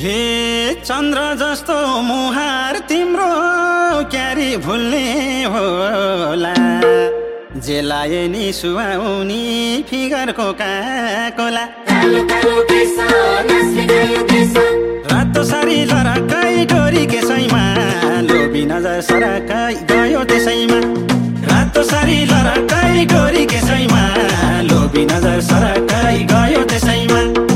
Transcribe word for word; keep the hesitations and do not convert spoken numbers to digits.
हे चन्द्र जस्तो मुहार तिम्रो क्यारी भुल्ने होला जेलाए नि सुहाउनी फिगरको काकोला रातो सारी लरकाई डोरी केसैमा लोभी नजर सरकाई गयो त्यसैमा रातो सारी लरकाई डोरी केसैमा लोभी नजर सरकाई गयो त्यसैमा